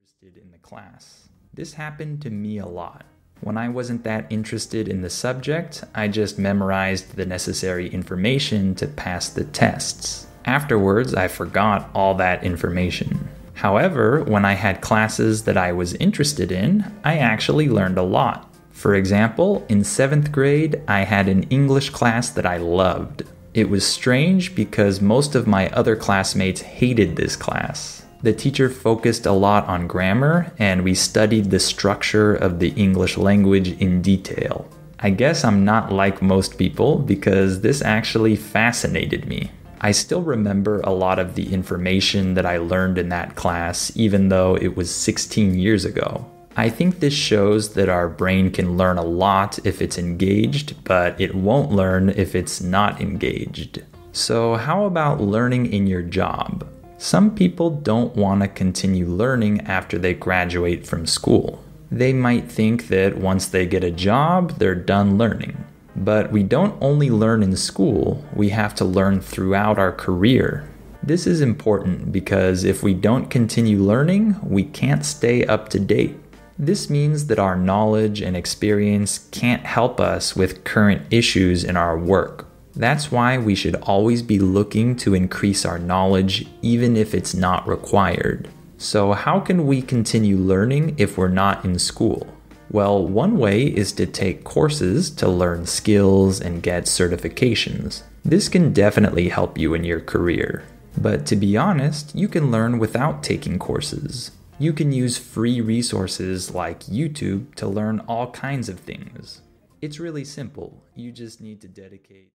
interested in the class. This happened to me a lot. When I wasn't that interested in the subject, I just memorized the necessary information to pass the tests. Afterwards, I forgot all that information. However, when I had classes that I was interested in, I actually learned a lot. For example, in 7th grade, I had an English class that I loved. It was strange because most of my other classmates hated this class. The teacher focused a lot on grammar, and we studied the structure of the English language in detail. I guess I'm not like most people because this actually fascinated me. I still remember a lot of the information that I learned in that class, even though it was 16 years ago. I think this shows that our brain can learn a lot if it's engaged, but it won't learn if it's not engaged. So how about learning in your job? Some people don't want to continue learning after they graduate from school. They might think that once they get a job, they're done learning. But we don't only learn in school, we have to learn throughout our career. This is important because if we don't continue learning, we can't stay up to date. This means that our knowledge and experience can't help us with current issues in our work. That's why we should always be looking to increase our knowledge even if it's not required. So how can we continue learning if we're not in school? Well, one way is to take courses to learn skills and get certifications. This can definitely help you in your career. But to be honest, you can learn without taking courses. You can use free resources like YouTube to learn all kinds of things. It's really simple. You just need to dedicate